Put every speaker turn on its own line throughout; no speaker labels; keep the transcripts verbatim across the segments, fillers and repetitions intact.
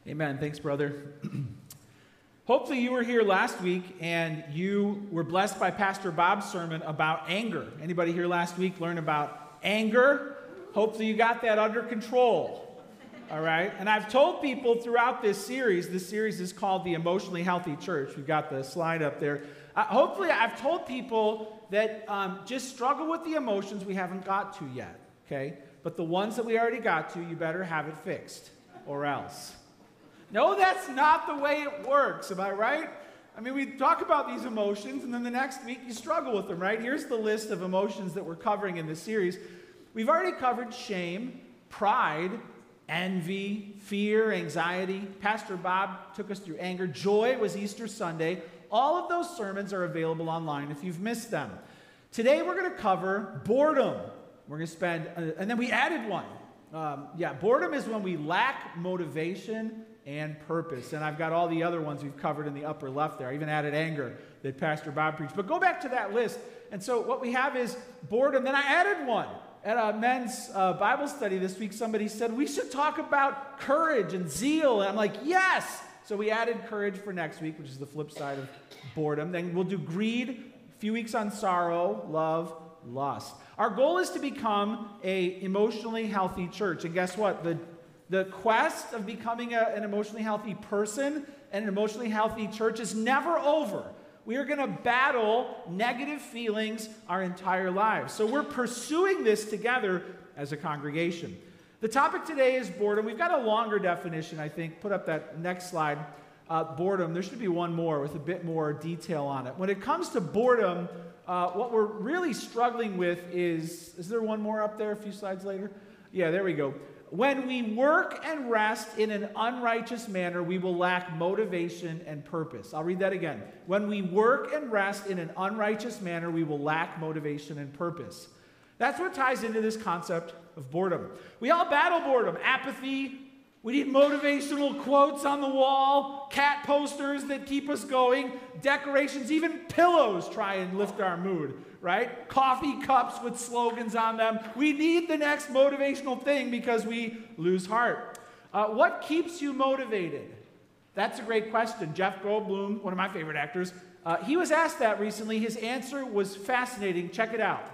Amen. Thanks, brother. Hopefully you were here last week and you were blessed by Pastor Bob's sermon about anger. Anybody here last week learn about anger? Hopefully you got that under control. All right? And I've told people throughout this series, this series is called The Emotionally Healthy Church. We've got the slide up there. Uh, hopefully I've told people that um, just struggle with the emotions we haven't got to yet, okay? But the ones that we already got to, you better have it fixed, or else. No, that's not the way it works, am I right? I mean, we talk about these emotions, and then the next week you struggle with them, right? Here's the list of emotions that we're covering in this series. We've already covered shame, pride, envy, fear, anxiety. Pastor Bob took us through anger. Joy was Easter Sunday. All of those sermons are available online if you've missed them. Today we're going to cover boredom. We're going to spend, uh, and then we added one. Um, yeah, boredom is when we lack motivation and purpose. And I've got all the other ones we've covered in the upper left there. I even added anger that Pastor Bob preached. But go back to that list. And so what we have is boredom. Then I added one. At a men's uh, Bible study this week, somebody said, we should talk about courage and zeal. And I'm like, yes! So we added courage for next week, which is the flip side of boredom. Then we'll do greed, a few weeks on sorrow, love, lust. Our goal is to become an emotionally healthy church. And guess what? The The quest of becoming a, an emotionally healthy person and an emotionally healthy church is never over. We are going to battle negative feelings our entire lives. So we're pursuing this together as a congregation. The topic today is boredom. We've got a longer definition, I think. Put up that next slide. Uh, boredom. There should be one more with a bit more detail on it. When it comes to boredom, uh, what we're really struggling with is, is there one more up there a few slides later? Yeah, there we go. When we work and rest in an unrighteous manner, we will lack motivation and purpose. I'll read that again. When we work and rest in an unrighteous manner, we will lack motivation and purpose. That's what ties into this concept of boredom. We all battle boredom, apathy. We need motivational quotes on the wall, cat posters that keep us going, decorations, even pillows try and lift our mood. Right? Coffee cups with slogans on them. We need the next motivational thing because we lose heart. Uh, what keeps you motivated? That's a great question. Jeff Goldblum, one of my favorite actors, uh, he was asked that recently. His answer was fascinating. Check it out.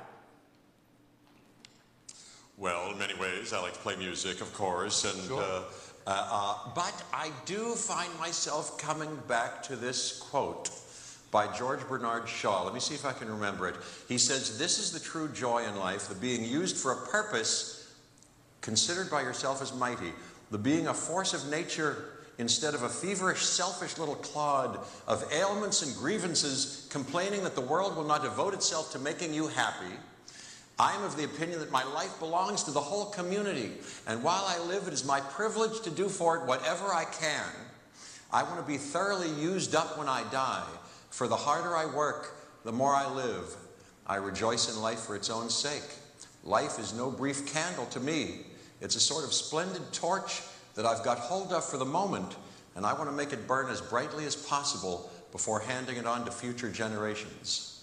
Well, in many ways, I like to play music, of course, and
sure.
uh, uh, uh, but I do find myself coming back to this quote by George Bernard Shaw. Let me see if I can remember it. He says, this is the true joy in life, the being used for a purpose considered by yourself as mighty, the being a force of nature instead of a feverish, selfish little clod of ailments and grievances complaining that the world will not devote itself to making you happy. I am of the opinion that my life belongs to the whole community, and while I live, it is my privilege to do for it whatever I can. I want to be thoroughly used up when I die. For the harder I work, the more I live. I rejoice in life for its own sake. Life is no brief candle to me. It's a sort of splendid torch that I've got hold of for the moment, and I want to make it burn as brightly as possible before handing it on to future generations.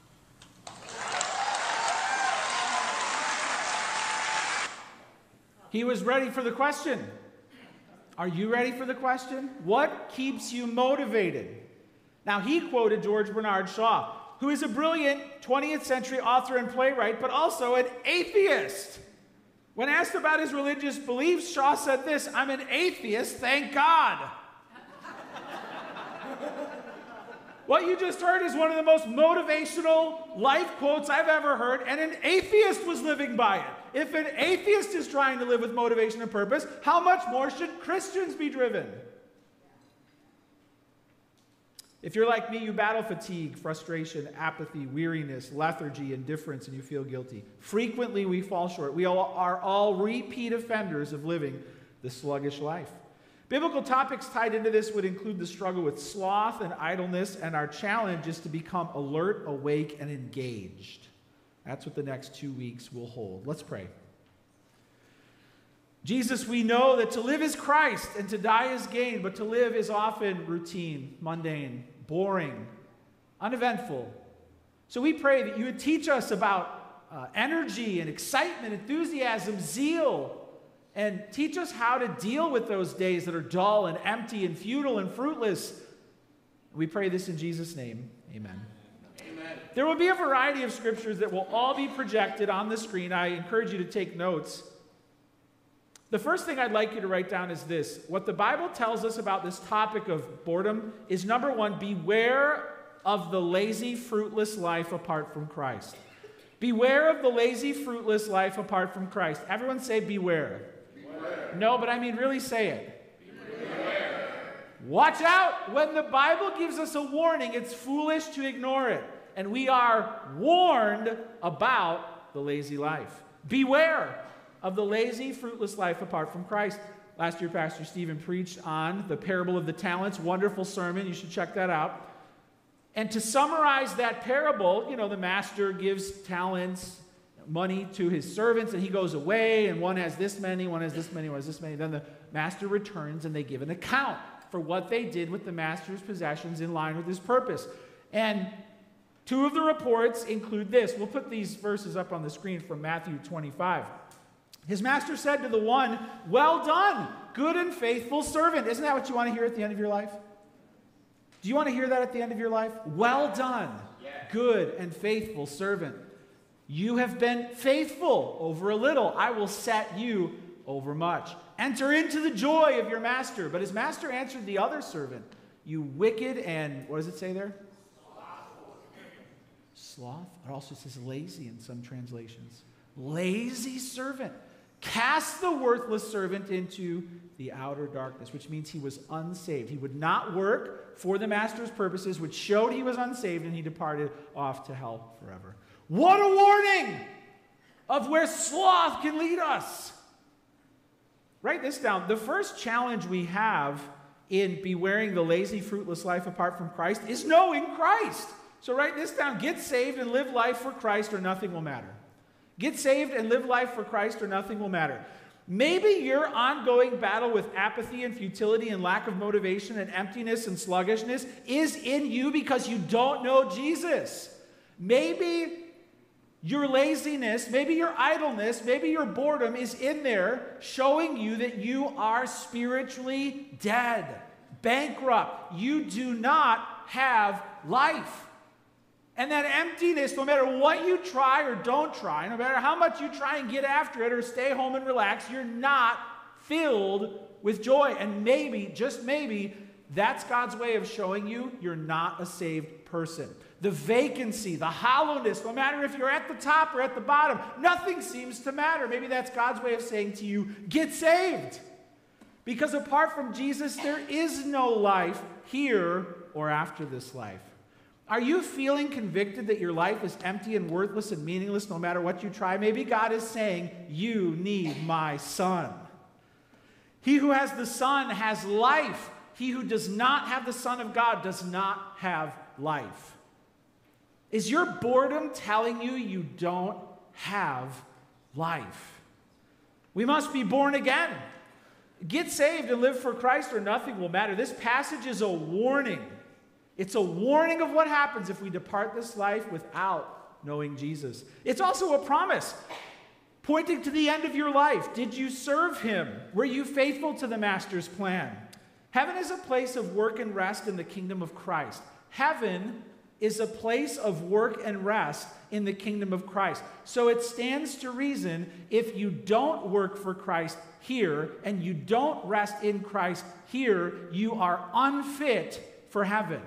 He was ready for the question. Are you ready for the question? What keeps you motivated? Now, he quoted George Bernard Shaw, who is a brilliant twentieth century author and playwright, but also an atheist. When asked about his religious beliefs, Shaw said this, I'm an atheist, thank God. What you just heard is one of the most motivational life quotes I've ever heard, and an atheist was living by it. If an atheist is trying to live with motivation and purpose, how much more should Christians be driven? If you're like me, you battle fatigue, frustration, apathy, weariness, lethargy, indifference, and you feel guilty. Frequently, we fall short. We all are all repeat offenders of living the sluggish life. Biblical topics tied into this would include the struggle with sloth and idleness, and our challenge is to become alert, awake, and engaged. That's what the next two weeks will hold. Let's pray. Jesus, we know that to live is Christ and to die is gain, but to live is often routine, mundane, boring, uneventful. So we pray that you would teach us about uh, energy and excitement, enthusiasm, zeal, and teach us how to deal with those days that are dull and empty and futile and fruitless. We pray this in Jesus' name. Amen. Amen. There will be a variety of scriptures that will all be projected on the screen. I encourage you to take notes. The first thing I'd like you to write down is this. What the Bible tells us about this topic of boredom is, number one, beware of the lazy, fruitless life apart from Christ. Beware of the lazy, fruitless life apart from Christ. Everyone say beware. Beware. No, but I mean really say it. Beware. Watch out. When the Bible gives us a warning, it's foolish to ignore it. And we are warned about the lazy life. Beware of the lazy, fruitless life apart from Christ. Last year, Pastor Stephen preached on the parable of the talents. Wonderful sermon. You should check that out. And to summarize that parable, you know, the master gives talents, money to his servants, and he goes away, and one has this many, one has this many, one has this many. Then the master returns, and they give an account for what they did with the master's possessions in line with his purpose. And two of the reports include this. We'll put these verses up on the screen from Matthew twenty-five. His master said to the one, "Well done, good and faithful servant." Isn't that what you want to hear at the end of your life? Do you want to hear that at the end of your life? Well done, yes. Good and faithful servant. You have been faithful over a little. I will set you over much. Enter into the joy of your master. But his master answered the other servant, "You wicked and," what does it say there? Sloth. It also says lazy in some translations. Lazy servant. Cast the worthless servant into the outer darkness, which means he was unsaved. He would not work for the master's purposes, which showed he was unsaved, and he departed off to hell forever. What a warning of where sloth can lead us. Write this down. The first challenge we have in bewaring the lazy, fruitless life apart from Christ is knowing Christ. So write this down. Get saved and live life for Christ, or nothing will matter. Get saved and live life for Christ, or nothing will matter. Maybe your ongoing battle with apathy and futility and lack of motivation and emptiness and sluggishness is in you because you don't know Jesus. Maybe your laziness, maybe your idleness, maybe your boredom is in there showing you that you are spiritually dead, bankrupt. You do not have life. And that emptiness, no matter what you try or don't try, no matter how much you try and get after it or stay home and relax, you're not filled with joy. And maybe, just maybe, that's God's way of showing you you're not a saved person. The vacancy, the hollowness, no matter if you're at the top or at the bottom, nothing seems to matter. Maybe that's God's way of saying to you, get saved. Because apart from Jesus, there is no life here or after this life. Are you feeling convicted that your life is empty and worthless and meaningless no matter what you try? Maybe God is saying, you need my Son. He who has the Son has life. He who does not have the Son of God does not have life. Is your boredom telling you you don't have life? We must be born again. Get saved and live for Christ, or nothing will matter. This passage is a warning. It's a warning of what happens if we depart this life without knowing Jesus. It's also a promise pointing to the end of your life. Did you serve him? Were you faithful to the master's plan? Heaven is a place of work and rest in the kingdom of Christ. Heaven is a place of work and rest in the kingdom of Christ. So it stands to reason if you don't work for Christ here and you don't rest in Christ here, you are unfit for heaven.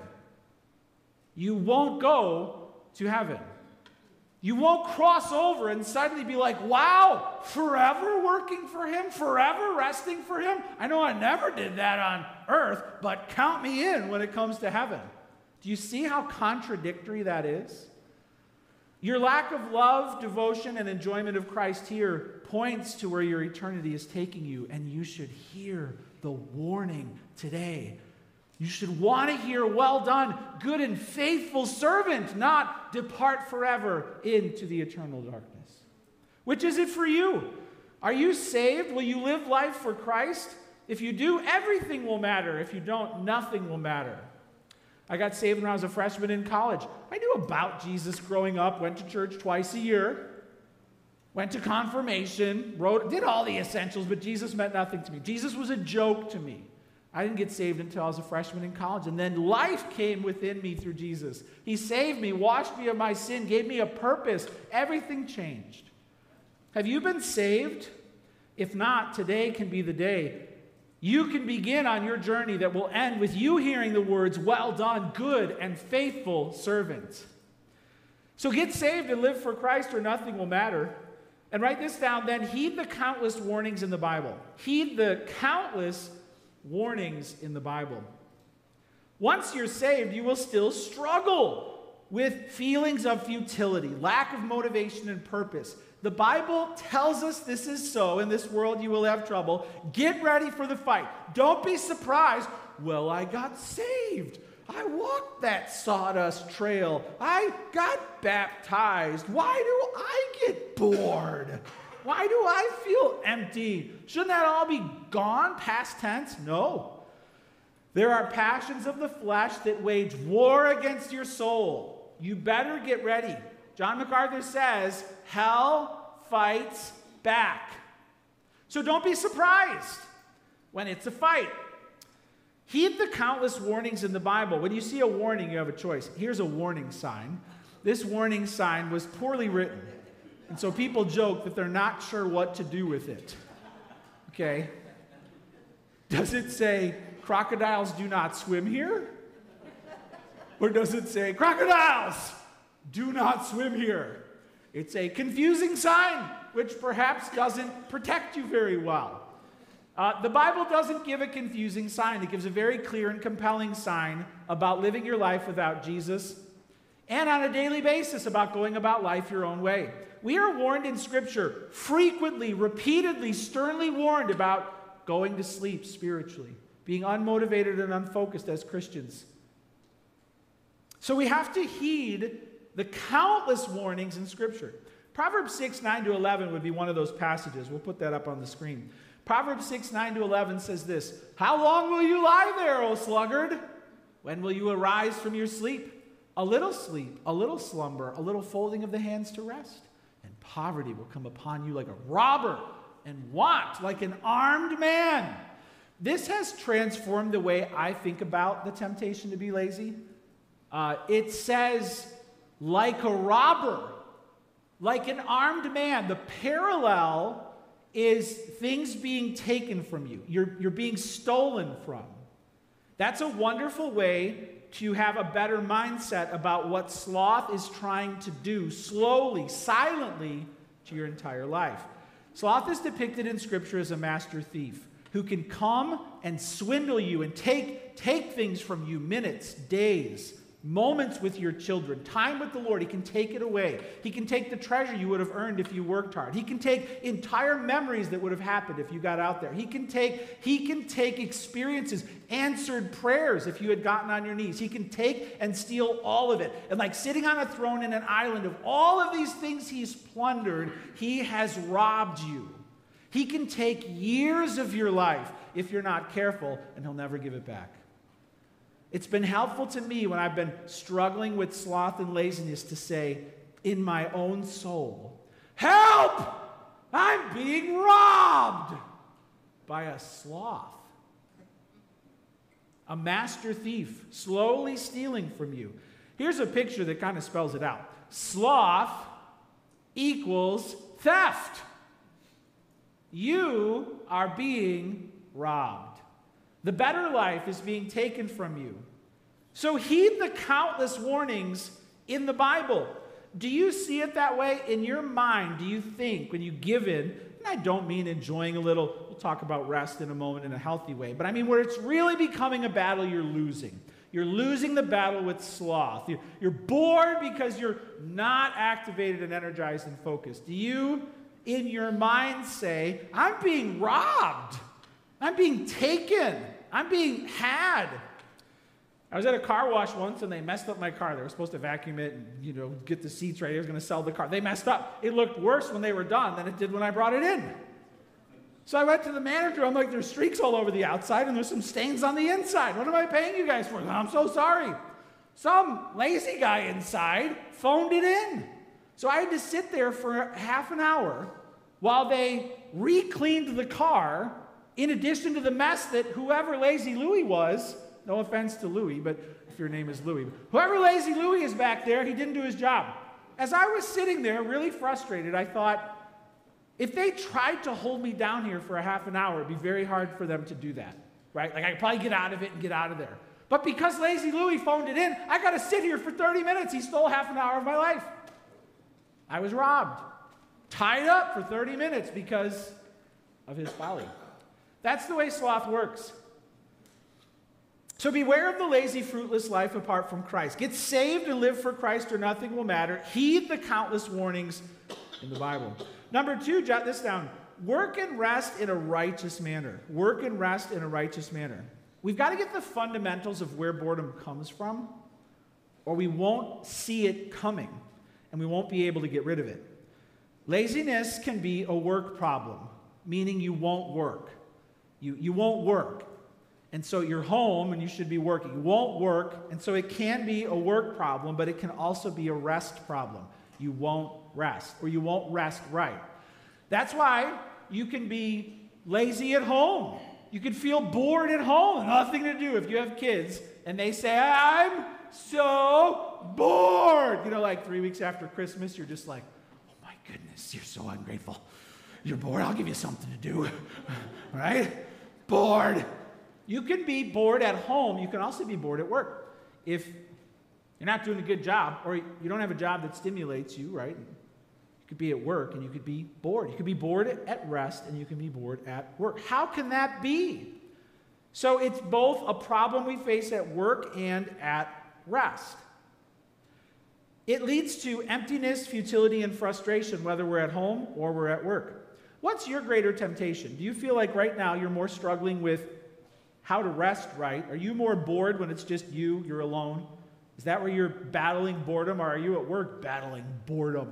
You won't go to heaven. You won't cross over and suddenly be like, wow, forever working for him, forever resting for him. I know I never did that on earth, but count me in when it comes to heaven. Do you see how contradictory that is? Your lack of love, devotion, and enjoyment of Christ here points to where your eternity is taking you, and you should hear the warning today. You should want to hear, well done, good and faithful servant, not depart forever into the eternal darkness. Which is it for you? Are you saved? Will you live life for Christ? If you do, everything will matter. If you don't, nothing will matter. I got saved when I was a freshman in college. I knew about Jesus growing up, went to church twice a year. went to confirmation, wrote, did all the essentials, but Jesus meant nothing to me. Jesus was a joke to me. I didn't get saved until I was a freshman in college, and then life came within me through Jesus. He saved me, washed me of my sin, gave me a purpose. Everything changed. Have you been saved? If not, today can be the day. You can begin on your journey that will end with you hearing the words, "Well done, good and faithful servant." So get saved and live for Christ, or nothing will matter. And write this down, then heed the countless warnings in the Bible. Heed the countless warnings in the Bible. Once you're saved, you will still struggle with feelings of futility, lack of motivation and purpose. The Bible tells us this is so. In this world, you will have trouble. Get ready for the fight. Don't be surprised. Well, I got saved. I walked that sawdust trail. I got baptized. Why do I get bored? Why do I feel empty? Shouldn't that all be gone, past tense? No. There are passions of the flesh that wage war against your soul. You better get ready. John MacArthur says, hell fights back. So don't be surprised when it's a fight. Heed the countless warnings in the Bible. When you see a warning, you have a choice. Here's a warning sign. This warning sign was poorly written. And so people joke that they're not sure what to do with it. Okay? Does it say, crocodiles do not swim here? Or does it say, crocodiles do not swim here? It's a confusing sign, which perhaps doesn't protect you very well. Uh, the Bible doesn't give a confusing sign. It gives a very clear and compelling sign about living your life without Jesus, and on a daily basis about going about life your own way. We are warned in Scripture, frequently, repeatedly, sternly warned about going to sleep spiritually, being unmotivated and unfocused as Christians. So we have to heed the countless warnings in Scripture. Proverbs six, nine to eleven would be one of those passages. We'll put that up on the screen. Proverbs six, nine to eleven says this, "How long will you lie there, O sluggard? When will you arise from your sleep? A little sleep, a little slumber, a little folding of the hands to rest. And poverty will come upon you like a robber, and want like an armed man." This has transformed the way I think about the temptation to be lazy. Uh, it says, like a robber, like an armed man. The parallel is things being taken from you. You're, you're being stolen from. That's a wonderful way to have a better mindset about what sloth is trying to do slowly, silently to your entire life. Sloth is depicted in Scripture as a master thief who can come and swindle you and take, take things from you, minutes, days, moments with your children, time with the Lord. He can take it away. He can take the treasure you would have earned if you worked hard. He can take entire memories that would have happened if you got out there. He can take, he can take experiences, answered prayers if you had gotten on your knees. He can take and steal all of it. And like sitting on a throne in an island of all of these things he's plundered, he has robbed you. He can take years of your life if you're not careful, and he'll never give it back. It's been helpful to me when I've been struggling with sloth and laziness to say, in my own soul, help! I'm being robbed by a sloth. A master thief slowly stealing from you. Here's a picture that kind of spells it out. Sloth equals theft. You are being robbed. The better life is being taken from you. So heed the countless warnings in the Bible. Do you see it that way? In your mind, do you think when you give in, and I don't mean enjoying a little, we'll talk about rest in a moment in a healthy way, but I mean where it's really becoming a battle you're losing. You're losing the battle with sloth. You're, you're bored because you're not activated and energized and focused. Do you, in your mind, say, I'm being robbed. I'm being taken. I'm being had. I was at a car wash once and they messed up my car. They were supposed to vacuum it and, you know, get the seats right. They were going to sell the car. They messed up. It looked worse when they were done than it did when I brought it in. So I went to the manager. I'm like, there's streaks all over the outside and there's some stains on the inside. What am I paying you guys for? I'm so sorry. Some lazy guy inside phoned it in. So I had to sit there for half an hour while they re-cleaned the car, in addition to the mess that whoever Lazy Louie was, no offense to Louie, but if your name is Louie, whoever Lazy Louie is back there, he didn't do his job. As I was sitting there really frustrated, I thought, if they tried to hold me down here for a half an hour, it'd be very hard for them to do that, right? Like I could probably get out of it and get out of there. But because Lazy Louie phoned it in, I got to sit here for thirty minutes. He stole half an hour of my life. I was robbed, tied up for thirty minutes because of his folly. That's the way sloth works. So beware of the lazy, fruitless life apart from Christ. Get saved and live for Christ or nothing will matter. Heed the countless warnings in the Bible. Number two, jot this down. Work and rest in a righteous manner. Work and rest in a righteous manner. We've got to get the fundamentals of where boredom comes from, or we won't see it coming, and we won't be able to get rid of it. Laziness can be a work problem, meaning you won't work. You, you won't work. And so you're home and you should be working. You won't work, and so it can be a work problem, but it can also be a rest problem. You won't rest, or you won't rest right. That's why you can be lazy at home. You can feel bored at home, nothing to do. If you have kids and they say, I'm so bored. You know, like three weeks after Christmas, you're just like, oh my goodness, you're so ungrateful. You're bored, I'll give you something to do, right? Bored. You can be bored at home. You can also be bored at work. If you're not doing a good job, or you don't have a job that stimulates you, right? You could be at work and you could be bored. You could be bored at rest and you can be bored at work. How can that be? So it's both a problem we face at work and at rest. It leads to emptiness, futility, and frustration, whether we're at home or we're at work. What's your greater temptation? Do you feel like right now you're more struggling with how to rest right? Are you more bored when it's just you, you're alone? Is that where you're battling boredom, or are you at work battling boredom?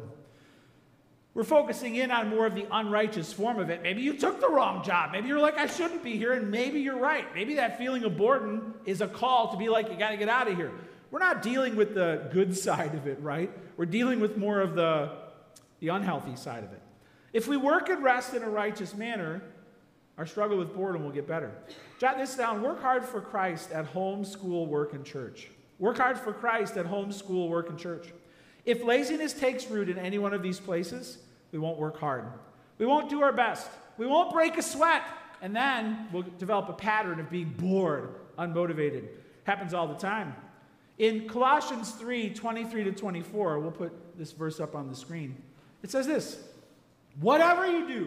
We're focusing in on more of the unrighteous form of it. Maybe you took the wrong job. Maybe you're like, I shouldn't be here, and maybe you're right. Maybe that feeling of boredom is a call to be like, you got to get out of here. We're not dealing with the good side of it, right? We're dealing with more of the, the unhealthy side of it. If we work and rest in a righteous manner, our struggle with boredom will get better. Jot this down. Work hard for Christ at home, school, work, and church. Work hard for Christ at home, school, work, and church. If laziness takes root in any one of these places, we won't work hard. We won't do our best. We won't break a sweat. And then we'll develop a pattern of being bored, unmotivated. Happens all the time. In Colossians three, twenty-three to twenty-four, we'll put this verse up on the screen. It says this, whatever you do,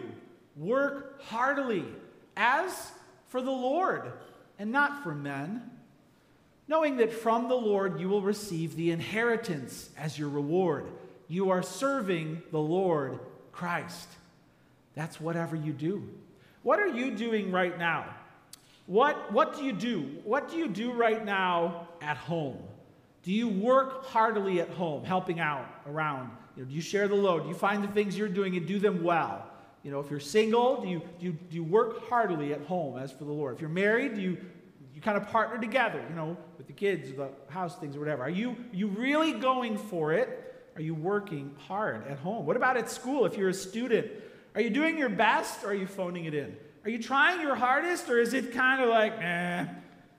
work heartily, as for the Lord, and not for men, knowing that from the Lord you will receive the inheritance as your reward. You are serving the Lord Christ. That's whatever you do. What are you doing right now? What, what do you do? What do you do right now at home? Do you work heartily at home, helping out around? You know, do you share the load? Do you find the things you're doing and do them well? You know, if you're single, do you, do you, do you work heartily at home as for the Lord? If you're married, do you, you kind of partner together, you know, with the kids, the house things or whatever? Are you, you really going for it? Are you working hard at home? What about at school if you're a student? Are you doing your best or are you phoning it in? Are you trying your hardest or is it kind of like, eh?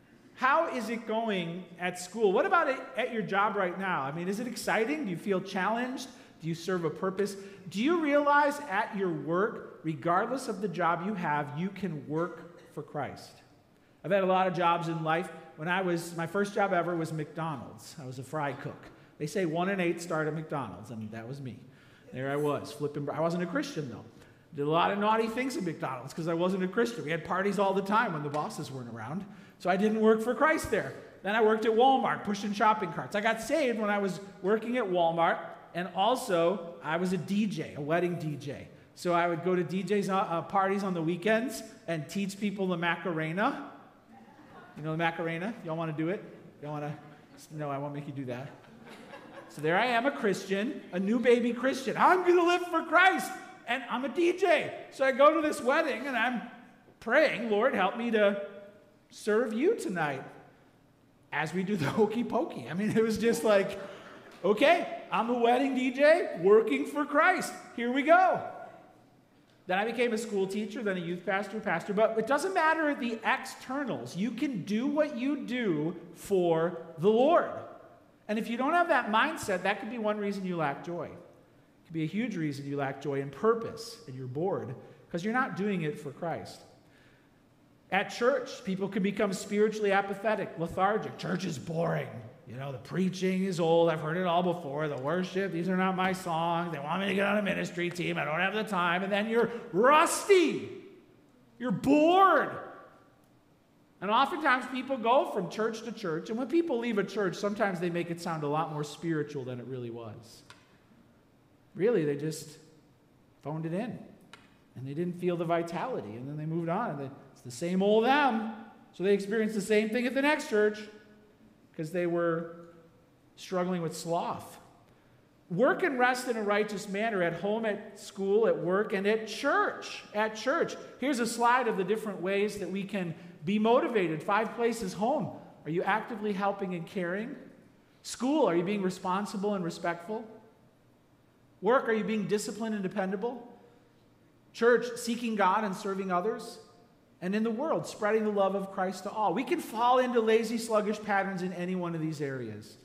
How is it going at school? What about it at your job right now? I mean, is it exciting? Do you feel challenged? Do you serve a purpose? Do you realize at your work, regardless of the job you have, you can work for Christ? I've had a lot of jobs in life. When I was, my first job ever was McDonald's. I was a fry cook. They say one in eight start at McDonald's, and that was me. There I was, flipping. I wasn't a Christian, though. Did a lot of naughty things at McDonald's because I wasn't a Christian. We had parties all the time when the bosses weren't around, so I didn't work for Christ there. Then I worked at Walmart, pushing shopping carts. I got saved when I was working at Walmart, and also I was a D J, a wedding D J. So I would go to D J's uh, parties on the weekends and teach people the Macarena. You know the Macarena? Y'all want to do it? Y'all want to? No, I won't make you do that. So there I am, a Christian, a new baby Christian. I'm going to live for Christ, and I'm a D J. So I go to this wedding, and I'm praying, Lord, help me to serve you tonight as we do the hokey pokey. I mean, it was just like, okay. I'm a wedding D J working for Christ. Here we go. Then I became a school teacher, then a youth pastor, pastor. But it doesn't matter the externals. You can do what you do for the Lord. And if you don't have that mindset, that could be one reason you lack joy. It could be a huge reason you lack joy and purpose, and you're bored, because you're not doing it for Christ. At church, people can become spiritually apathetic, lethargic. Church is boring. You know, the preaching is old. I've heard it all before. The worship, these are not my songs. They want me to get on a ministry team. I don't have the time. And then you're rusty. You're bored. And oftentimes people go from church to church. And when people leave a church, sometimes they make it sound a lot more spiritual than it really was. Really, they just phoned it in. And they didn't feel the vitality. And then they moved on. And they, it's the same old them. So they experienced the same thing at the next church, because they were struggling with sloth. Work and rest in a righteous manner at home, at school, at work, and at church. At church. Here's a slide of the different ways that we can be motivated. Five places. Home. Are you actively helping and caring? School. Are you being responsible and respectful? Work. Are you being disciplined and dependable? Church. Seeking God and serving others. And in the world, spreading the love of Christ to all. We can fall into lazy, sluggish patterns in any one of these areas.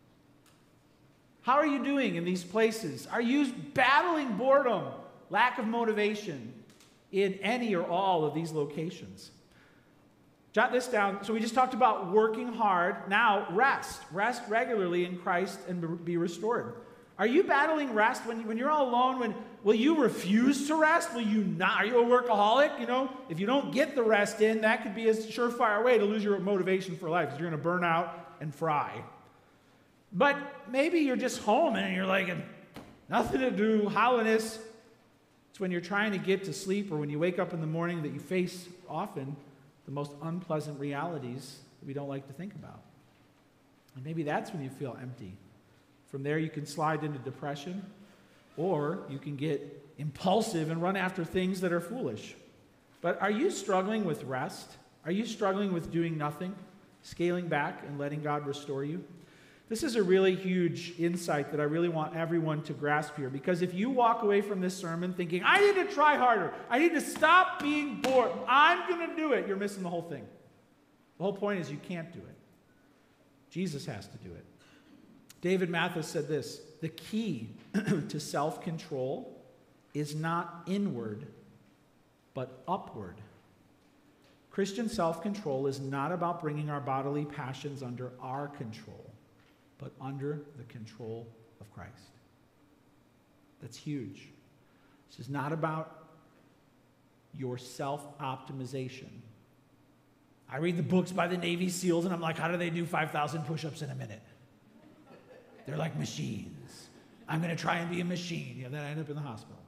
How are you doing in these places? Are you battling boredom, lack of motivation in any or all of these locations? Jot this down. So we just talked about working hard. Now, rest. Rest regularly in Christ and be restored. Are you battling rest when, when you're all alone? When, will you refuse to rest? Will you not? Are you a workaholic? You know, if you don't get the rest in, that could be a surefire way to lose your motivation for life, because you're going to burn out and fry. But maybe you're just home and you're like, nothing to do, hollowness. It's when you're trying to get to sleep, or when you wake up in the morning, that you face often the most unpleasant realities that we don't like to think about. And maybe that's when you feel empty. From there, you can slide into depression, or you can get impulsive and run after things that are foolish. But are you struggling with rest? Are you struggling with doing nothing, scaling back and letting God restore you? This is a really huge insight that I really want everyone to grasp here, because if you walk away from this sermon thinking, I need to try harder, I need to stop being bored, I'm going to do it, you're missing the whole thing. The whole point is you can't do it. Jesus has to do it. David Mathis said this: the key to self-control is not inward, but upward. Christian self-control is not about bringing our bodily passions under our control, but under the control of Christ. That's huge. This is not about your self-optimization. I read the books by the Navy SEALs, and I'm like, how do they do five thousand push-ups in a minute? They're like machines. I'm going to try and be a machine. You know, then I end up in the hospital.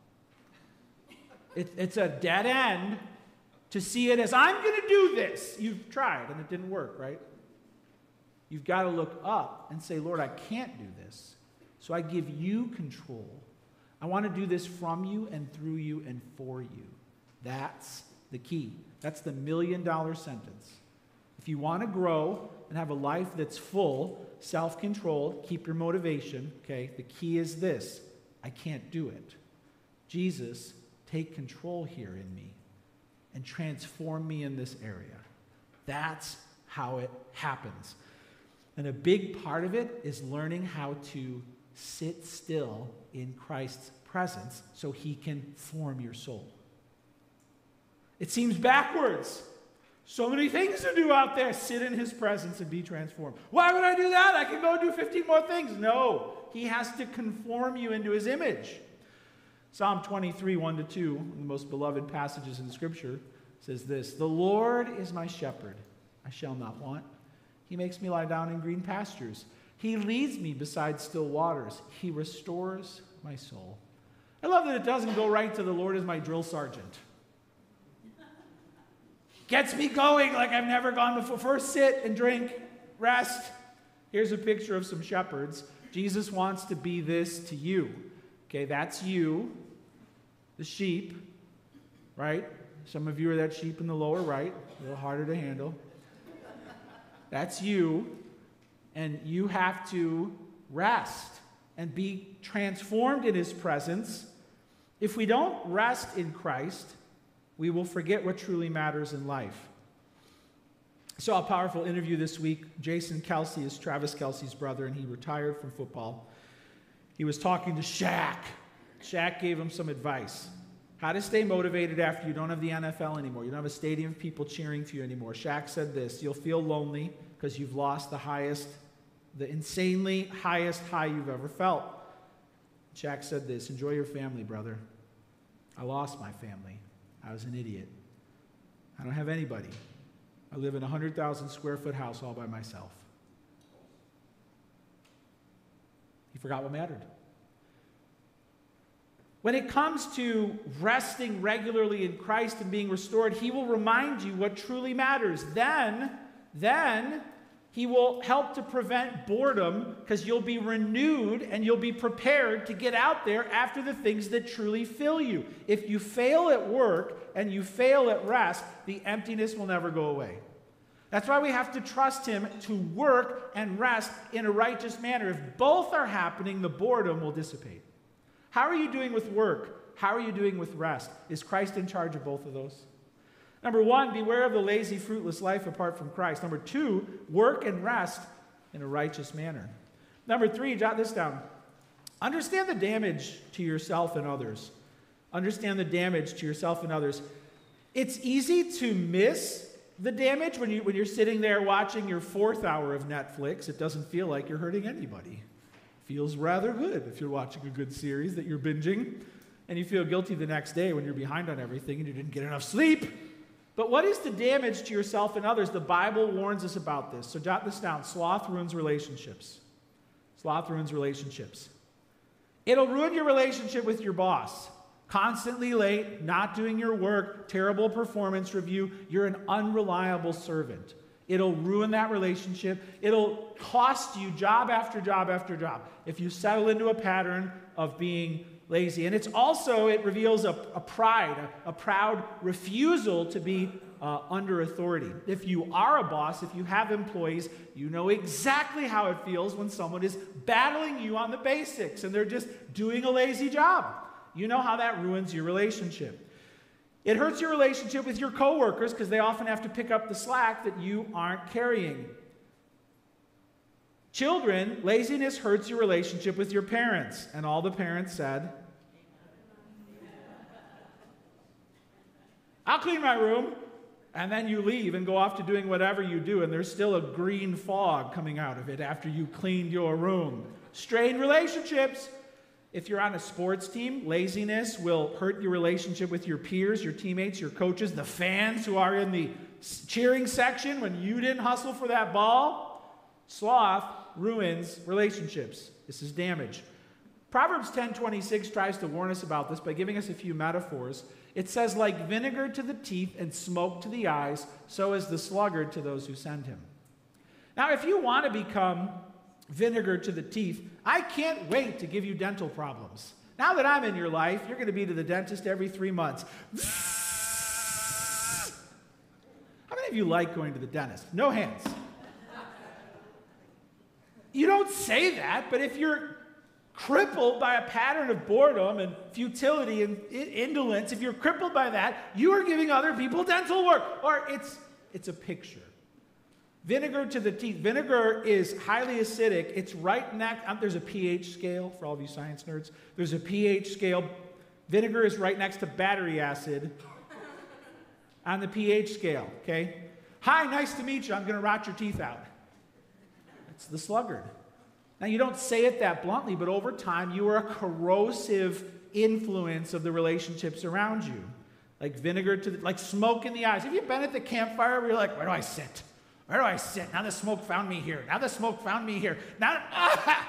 It, it's a dead end to see it as, I'm going to do this. You've tried, and it didn't work, right? You've got to look up and say, Lord, I can't do this. So I give you control. I want to do this from you and through you and for you. That's the key. That's the million-dollar sentence. If you want to grow and have a life that's full, self-controlled, keep your motivation, okay, the key is this: I can't do it. Jesus, take control here in me and transform me in this area. That's how it happens. And a big part of it is learning how to sit still in Christ's presence so he can form your soul. It seems backwards. So many things to do out there. Sit in his presence and be transformed. Why would I do that? I can go do fifteen more things. No, he has to conform you into his image. Psalm twenty-three, one to two, one of the most beloved passages in Scripture, says this: the Lord is my shepherd, I shall not want. He makes me lie down in green pastures. He leads me beside still waters. He restores my soul. I love that it doesn't go right to the Lord as my drill sergeant. Gets me going like I've never gone before. First, sit and drink, rest. Here's a picture of some shepherds. Jesus wants to be this to you. Okay, that's you, the sheep, right? Some of you are that sheep in the lower right, a little harder to handle. That's you, and you have to rest. and be transformed in his presence, if we don't rest in Christ, we will forget what truly matters in life. I saw a powerful interview this week. Jason Kelsey is Travis Kelsey's brother, and he retired from football. He was talking to Shaq. Shaq gave him some advice. How to stay motivated after you don't have the N F L anymore. You don't have a stadium of people cheering for you anymore. Shaq said this: you'll feel lonely because you've lost the highest, the insanely highest high you've ever felt. Shaq said this: enjoy your family, brother. I lost my family. I was an idiot. I don't have anybody. I live in a one hundred thousand square foot house all by myself. He forgot what mattered. When it comes to resting regularly in Christ and being restored, he will remind you what truly matters. Then, then he will help to prevent boredom because you'll be renewed and you'll be prepared to get out there after the things that truly fill you. If you fail at work and you fail at rest, the emptiness will never go away. That's why we have to trust him to work and rest in a righteous manner. If both are happening, the boredom will dissipate. How are you doing with work? How are you doing with rest? Is Christ in charge of both of those? Number one, beware of the lazy, fruitless life apart from Christ. Number two, work and rest in a righteous manner. Number three, jot this down. Understand the damage to yourself and others. Understand the damage to yourself and others. It's easy to miss the damage when, you, when you're sitting there watching your fourth hour of Netflix. It doesn't feel like you're hurting anybody. Feels rather good if you're watching a good series that you're binging, and you feel guilty the next day when you're behind on everything and you didn't get enough sleep. But what is the damage to yourself and others? The Bible warns us about this. So jot this down. Sloth ruins relationships. Sloth ruins relationships. It'll ruin your relationship with your boss. Constantly late, not doing your work, terrible performance review. You're an unreliable servant. It'll ruin that relationship. It'll cost you job after job after job if you settle into a pattern of being lazy. And it's also, it reveals a, a pride, a, a proud refusal to be uh, under authority. If you are a boss, if you have employees, you know exactly how it feels when someone is battling you on the basics and they're just doing a lazy job. You know how that ruins your relationship. It hurts your relationship with your coworkers because they often have to pick up the slack that you aren't carrying. Children, laziness hurts your relationship with your parents. And all the parents said, I'll clean my room. And then you leave and go off to doing whatever you do, and there's still a green fog coming out of it after you cleaned your room. Strained relationships. If you're on a sports team, laziness will hurt your relationship with your peers, your teammates, your coaches, the fans who are in the cheering section when you didn't hustle for that ball. Sloth ruins relationships. This is damage. Proverbs ten twenty-six tries to warn us about this by giving us a few metaphors. It says, like vinegar to the teeth and smoke to the eyes, so is the sluggard to those who send him. Now, if you want to become vinegar to the teeth, I can't wait to give you dental problems. Now that I'm in your life, you're going to be to the dentist every three months. How many of you like going to the dentist? No hands. You don't say that, but if you're crippled by a pattern of boredom and futility and indolence, if you're crippled by that, you are giving other people dental work. Or it's, it's a picture. Vinegar to the teeth. Vinegar is highly acidic. It's right next, um, there's a pH scale for all of you science nerds. There's a pH scale. Vinegar is right next to battery acid on the pH scale, okay? Hi, nice to meet you. I'm going to rot your teeth out. It's the sluggard. Now, you don't say it that bluntly, but over time, you are a corrosive influence of the relationships around you. Like vinegar to the, like smoke in the eyes. Have you been at the campfire where you're like, where do I sit? Where do I sit? Now the smoke found me here. Now the smoke found me here. Now, ah,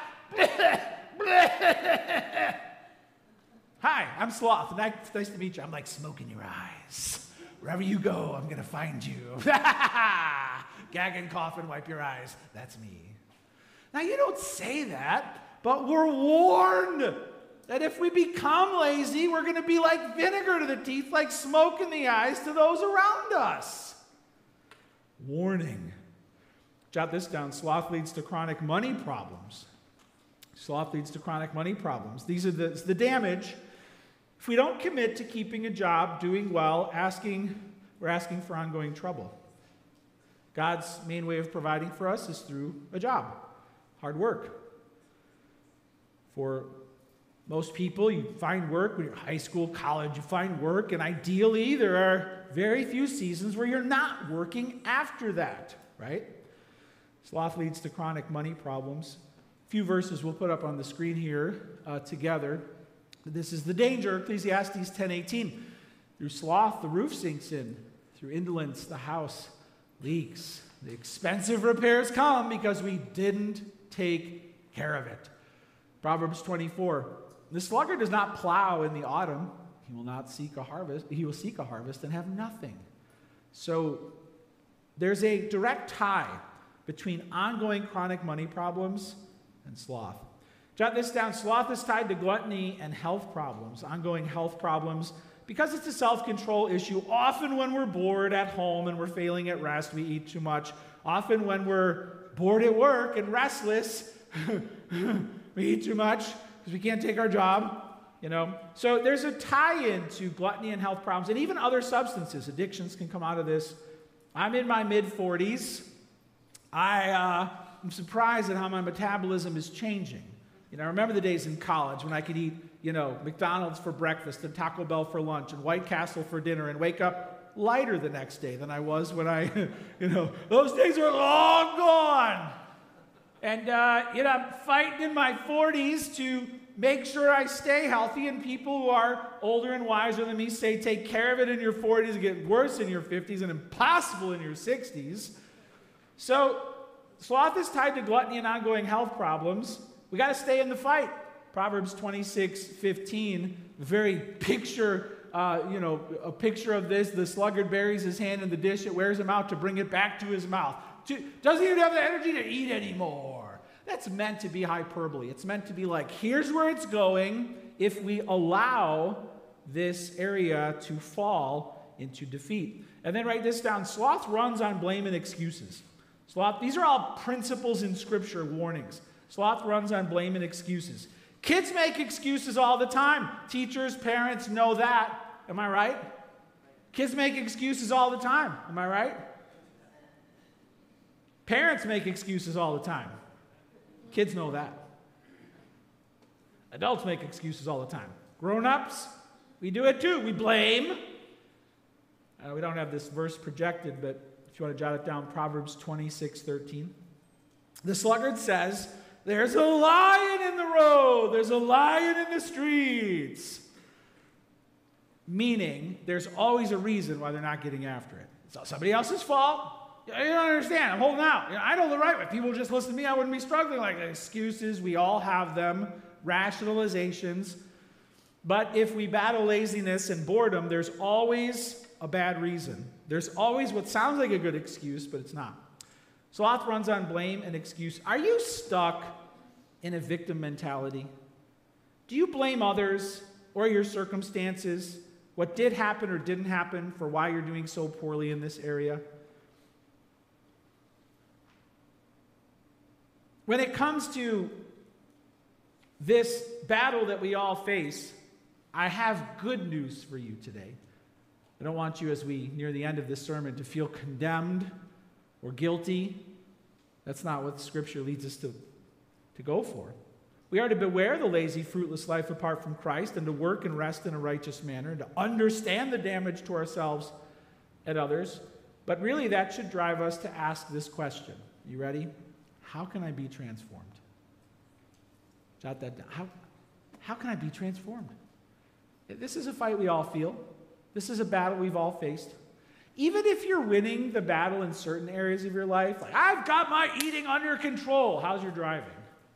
hi, I'm Sloth. Nice, nice to meet you. I'm like smoke in your eyes. Wherever you go, I'm going to find you. Gag and cough and wipe your eyes. That's me. Now, you don't say that, but we're warned that if we become lazy, we're going to be like vinegar to the teeth, like smoke in the eyes to those around us. Warning. Jot this down. Sloth leads to chronic money problems. Sloth leads to chronic money problems. These are the, the damage. If we don't commit to keeping a job, doing well, asking, we're asking for ongoing trouble. God's main way of providing for us is through a job, hard work. For most people, you find work when you're high school, college, you find work, and ideally there are very few seasons where you're not working after that, right? Sloth leads to chronic money problems. A few verses we'll put up on the screen here uh, together. This is the danger, Ecclesiastes ten eighteen. Through sloth, the roof sinks in. Through indolence, the house leaks. The expensive repairs come because we didn't take care of it. Proverbs twenty-four. The sluggard does not plow in the autumn. He will not seek a harvest. He will seek a harvest and have nothing. So there's a direct tie between ongoing chronic money problems and sloth. Jot this down. Sloth is tied to gluttony and health problems, ongoing health problems. Because it's a self-control issue, often when we're bored at home and we're failing at rest, we eat too much. Often when we're bored at work and restless, we eat too much because we can't take our job, you know. So there's a tie-in to gluttony and health problems, and even other substances. Addictions can come out of this. I'm in my mid-forties. I, uh, I'm surprised at how my metabolism is changing. You know, I remember the days in college when I could eat, you know, McDonald's for breakfast and Taco Bell for lunch and White Castle for dinner and wake up lighter the next day than I was when I, you know, those days are long gone. And, uh, you know, I'm fighting in my forties to make sure I stay healthy, and people who are older and wiser than me say take care of it in your forties and get worse in your fifties and impossible in your sixties. So sloth is tied to gluttony and ongoing health problems. We got to stay in the fight. Proverbs twenty-six fifteen, very picture, uh, you know, a picture of this. The sluggard buries his hand in the dish, it wears him out to bring it back to his mouth. To, doesn't even have the energy to eat anymore. That's meant to be hyperbole. It's meant to be like, here's where it's going if we allow this area to fall into defeat. And then write this down. Sloth runs on blame and excuses. Sloth, these are all principles in Scripture, warnings. Sloth runs on blame and excuses. Kids make excuses all the time. Teachers, parents know that. Am I right? Kids make excuses all the time. Am I right? Parents make excuses all the time. Kids know that. Adults make excuses all the time. Grown-ups, we do it too. We blame. Uh, we don't have this verse projected, but if you want to jot it down, Proverbs twenty-six thirteen. The sluggard says, there's a lion in the road. There's a lion in the streets. Meaning, there's always a reason why they're not getting after it. It's somebody else's fault. You don't understand. I'm holding out. You know, I know the right way. If people just listen to me, I wouldn't be struggling like that. Excuses, we all have them. Rationalizations. But if we battle laziness and boredom, there's always a bad reason. There's always what sounds like a good excuse, but it's not. Sloth runs on blame and excuse. Are you stuck in a victim mentality? Do you blame others or your circumstances, what did happen or didn't happen, for why you're doing so poorly in this area? When it comes to this battle that we all face, I have good news for you today. I don't want you, as we near the end of this sermon, to feel condemned or guilty. That's not what Scripture leads us to, to go for. We are to beware the lazy, fruitless life apart from Christ, and to work and rest in a righteous manner, and to understand the damage to ourselves and others. But really, that should drive us to ask this question. You ready? How can I be transformed? Jot that down. How, how can I be transformed? This is a fight we all feel. This is a battle we've all faced. Even if you're winning the battle in certain areas of your life, like, I've got my eating under control. How's your driving?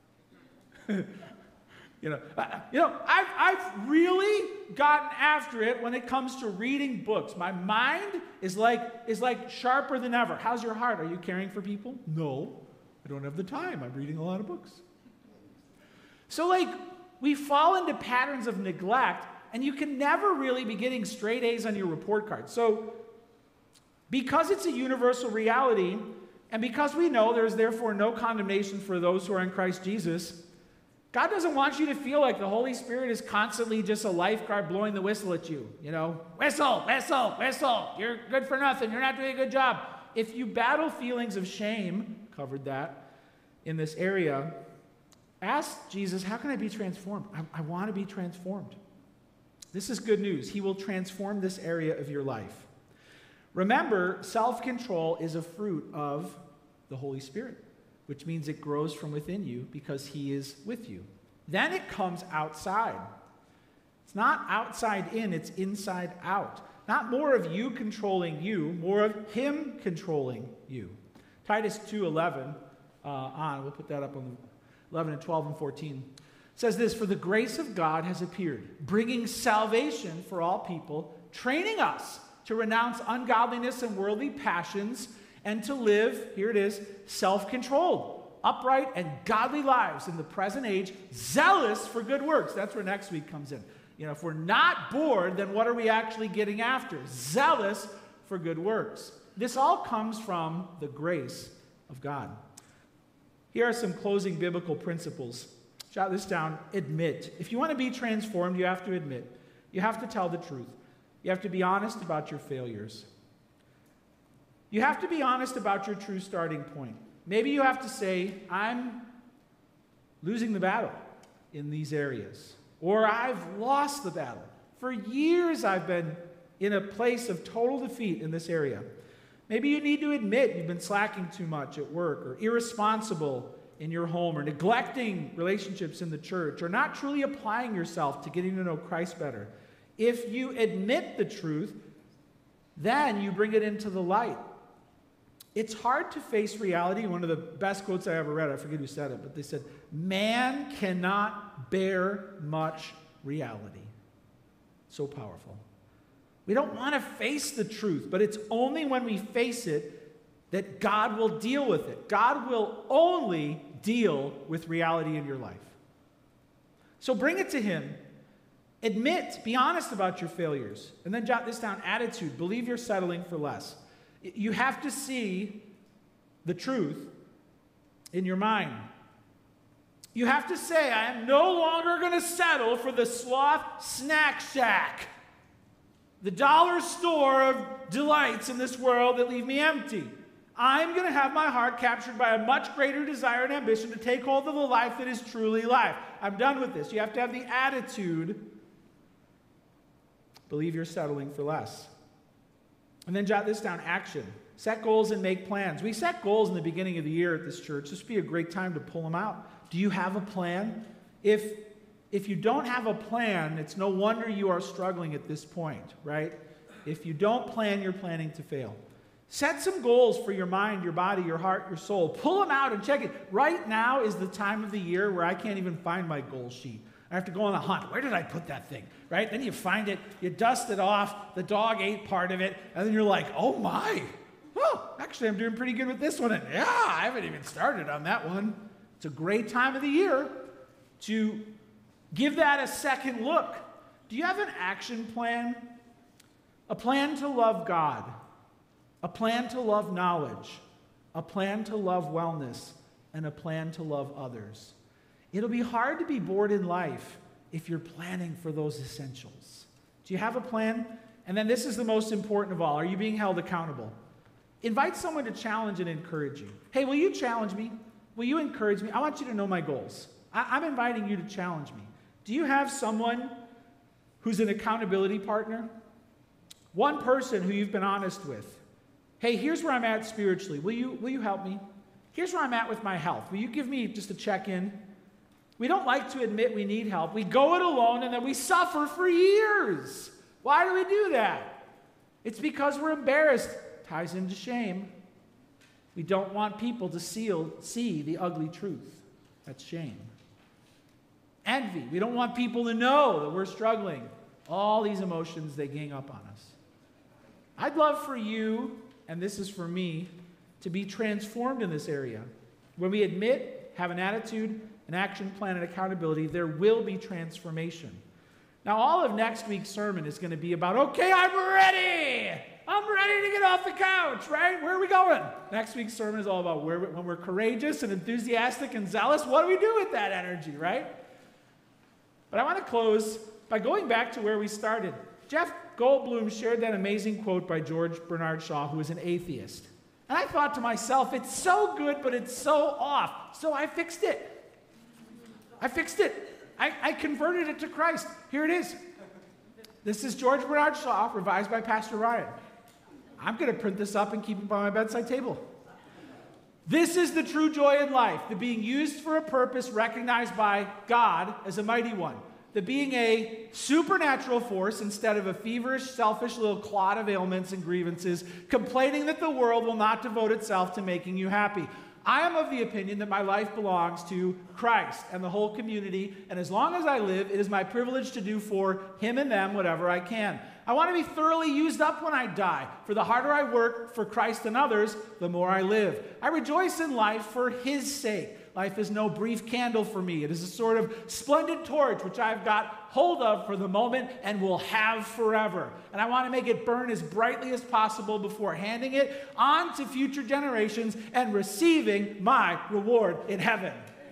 you know, I, you know, I've, I've really gotten after it when it comes to reading books. My mind is like, is like sharper than ever. How's your heart? Are you caring for people? No, I don't have the time. I'm reading a lot of books. So, like, we fall into patterns of neglect, and you can never really be getting straight A's on your report card. So, because it's a universal reality, and because we know there is therefore no condemnation for those who are in Christ Jesus, God doesn't want you to feel like the Holy Spirit is constantly just a lifeguard blowing the whistle at you. You know, whistle, whistle, whistle. You're good for nothing. You're not doing a good job. If you battle feelings of shame, covered that in this area, ask Jesus, how can I be transformed? I, I want to be transformed. This is good news. He will transform this area of your life. Remember, self-control is a fruit of the Holy Spirit, which means it grows from within you because he is with you. Then it comes outside. It's not outside in, it's inside out. Not more of you controlling you, more of him controlling you. Titus two eleven uh, on, we'll put that up on eleven and twelve and fourteen. Says this, for the grace of God has appeared, bringing salvation for all people, training us to renounce ungodliness and worldly passions, and to live, here it is, self-controlled, upright, and godly lives in the present age, zealous for good works. That's where next week comes in. You know, if we're not bored, then what are we actually getting after? Zealous for good works. This all comes from the grace of God. Here are some closing biblical principles. Jot this down. Admit. If you want to be transformed, you have to admit. You have to tell the truth. You have to be honest about your failures. You have to be honest about your true starting point. Maybe you have to say, I'm losing the battle in these areas. Or I've lost the battle. For years I've been in a place of total defeat in this area. Maybe you need to admit you've been slacking too much at work, or irresponsible in your home, or neglecting relationships in the church, or not truly applying yourself to getting to know Christ better. If you admit the truth, then you bring it into the light. It's hard to face reality. One of the best quotes I ever read, I forget who said it, but they said, man cannot bear much reality. So powerful. We don't want to face the truth, but it's only when we face it that God will deal with it. God will only deal with reality in your life. So bring it to him. Admit, be honest about your failures. And then jot this down, attitude. Believe you're settling for less. You have to see the truth in your mind. You have to say, I am no longer going to settle for the sloth snack shack, the dollar store of delights in this world that leave me empty. I'm going to have my heart captured by a much greater desire and ambition to take hold of the life that is truly life. I'm done with this. You have to have the attitude, believe you're settling for less. And then jot this down, action. Set goals and make plans. We set goals in the beginning of the year at this church. This would be a great time to pull them out. Do you have a plan? If, if you don't have a plan, it's no wonder you are struggling at this point, right? If you don't plan, you're planning to fail. Set some goals for your mind, your body, your heart, your soul. Pull them out and check it. Right now is the time of the year where I can't even find my goal sheet. I have to go on a hunt. Where did I put that thing? Right? Then you find it, you dust it off, the dog ate part of it, and then you're like, oh my. Oh, actually, I'm doing pretty good with this one. And yeah, I haven't even started on that one. It's a great time of the year to give that a second look. Do you have an action plan? A plan to love God. A plan to love knowledge. A plan to love wellness. And a plan to love others. It'll be hard to be bored in life if you're planning for those essentials. Do you have a plan? And then this is the most important of all. Are you being held accountable? Invite someone to challenge and encourage you. Hey, will you challenge me? Will you encourage me? I want you to know my goals. I- I'm inviting you to challenge me. Do you have someone who's an accountability partner? One person who you've been honest with. Hey, here's where I'm at spiritually. Will you, will you help me? Here's where I'm at with my health. Will you give me just a check-in? We don't like to admit we need help. We go it alone and then we suffer for years. Why do we do that? It's because we're embarrassed. Ties into shame. We don't want people to see, see the ugly truth. That's shame. Envy. We don't want people to know that we're struggling. All these emotions, they gang up on us. I'd love for you, and this is for me, to be transformed in this area. When we admit, have an attitude, an action plan, and accountability, there will be transformation. Now, all of next week's sermon is going to be about, okay, I'm ready. I'm ready to get off the couch, right? Where are we going? Next week's sermon is all about where, when we're courageous and enthusiastic and zealous, what do we do with that energy, right? But I want to close by going back to where we started. Jeff Goldblum shared that amazing quote by George Bernard Shaw, who was an atheist. And I thought to myself, it's so good, but it's so off. So I fixed it. I fixed it. I, I converted it to Christ. Here it is. This is George Bernard Shaw, revised by Pastor Ryan. I'm going to print this up and keep it by my bedside table. This is the true joy in life, the being used for a purpose recognized by God as a mighty one. The being a supernatural force instead of a feverish, selfish little clod of ailments and grievances, complaining that the world will not devote itself to making you happy. I am of the opinion that my life belongs to Christ and the whole community, and as long as I live, it is my privilege to do for him and them whatever I can. I want to be thoroughly used up when I die, for the harder I work for Christ and others, the more I live. I rejoice in life for his sake. Life is no brief candle for me. It is a sort of splendid torch which I've got hold of for the moment and will have forever. And I want to make it burn as brightly as possible before handing it on to future generations and receiving my reward in heaven.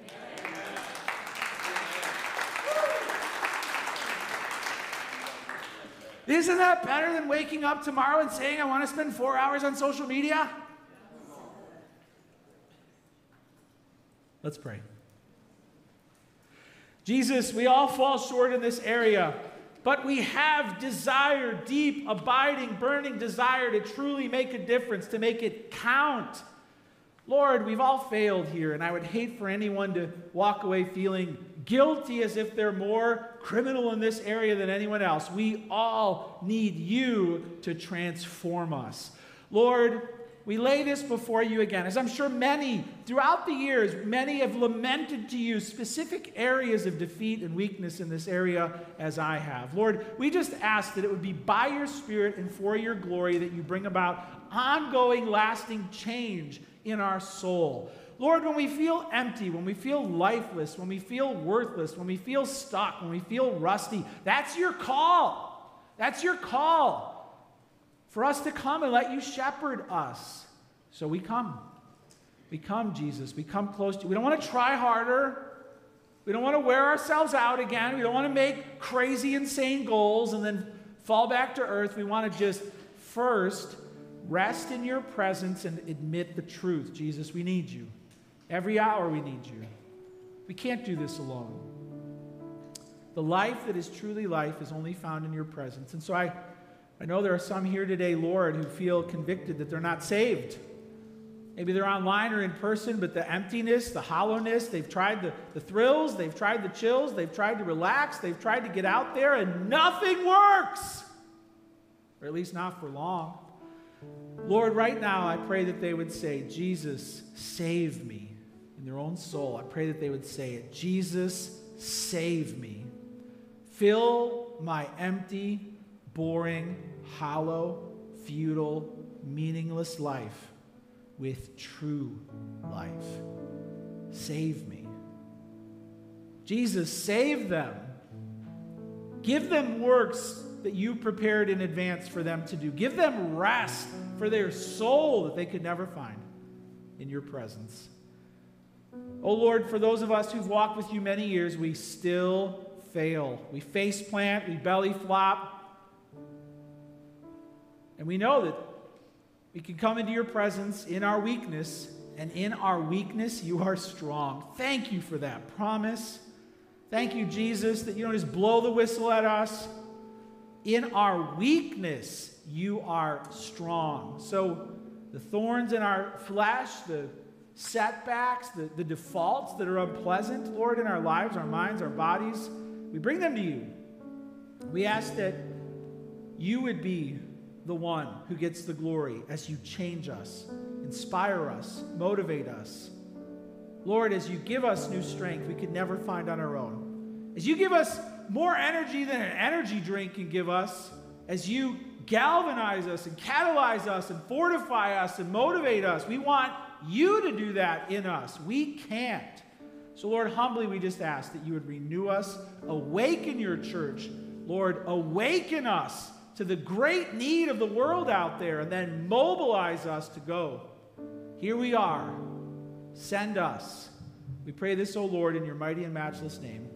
Isn't that better than waking up tomorrow and saying, I want to spend four hours on social media? Let's pray. Jesus, we all fall short in this area, but we have desire, deep, abiding, burning desire to truly make a difference, to make it count. Lord, we've all failed here, and I would hate for anyone to walk away feeling guilty as if they're more criminal in this area than anyone else. We all need you to transform us. Lord, we lay this before you again, as I'm sure many, throughout the years, many have lamented to you specific areas of defeat and weakness in this area as I have. Lord, we just ask that it would be by your Spirit and for your glory that you bring about ongoing, lasting change in our soul. Lord, when we feel empty, when we feel lifeless, when we feel worthless, when we feel stuck, when we feel rusty, that's your call. That's your call. For us to come and let you shepherd us. So we come. We come, Jesus. We come close to you. We don't want to try harder. We don't want to wear ourselves out again. We don't want to make crazy, insane goals and then fall back to earth. We want to just first rest in your presence and admit the truth. Jesus, we need you. Every hour we need you. We can't do this alone. The life that is truly life is only found in your presence. And so I... I know there are some here today, Lord, who feel convicted that they're not saved. Maybe they're online or in person, but the emptiness, the hollowness, they've tried the, the thrills, they've tried the chills, they've tried to relax, they've tried to get out there, and nothing works. Or at least not for long. Lord, right now I pray that they would say, Jesus, save me, in their own soul. I pray that they would say it. Jesus, save me. Fill my empty, boring, hollow, futile, meaningless life with true life. Save me. Jesus, save them. Give them works that you prepared in advance for them to do. Give them rest for their soul that they could never find in your presence. Oh Lord, for those of us who've walked with you many years, we still fail. We face plant, we belly flop. And we know that we can come into your presence in our weakness, and in our weakness, you are strong. Thank you for that promise. Thank you, Jesus, that you don't just blow the whistle at us. In our weakness, you are strong. So the thorns in our flesh, the setbacks, the, the defaults that are unpleasant, Lord, in our lives, our minds, our bodies, we bring them to you. We ask that you would be the one who gets the glory as you change us, inspire us, motivate us. Lord, as you give us new strength we could never find on our own, as you give us more energy than an energy drink can give us, as you galvanize us and catalyze us and fortify us and motivate us, we want you to do that in us. We can't. So Lord, humbly we just ask that you would renew us, awaken your church, Lord, awaken us to the great need of the world out there, and then mobilize us to go. Here we are. Send us. We pray this, O Lord, in your mighty and matchless name.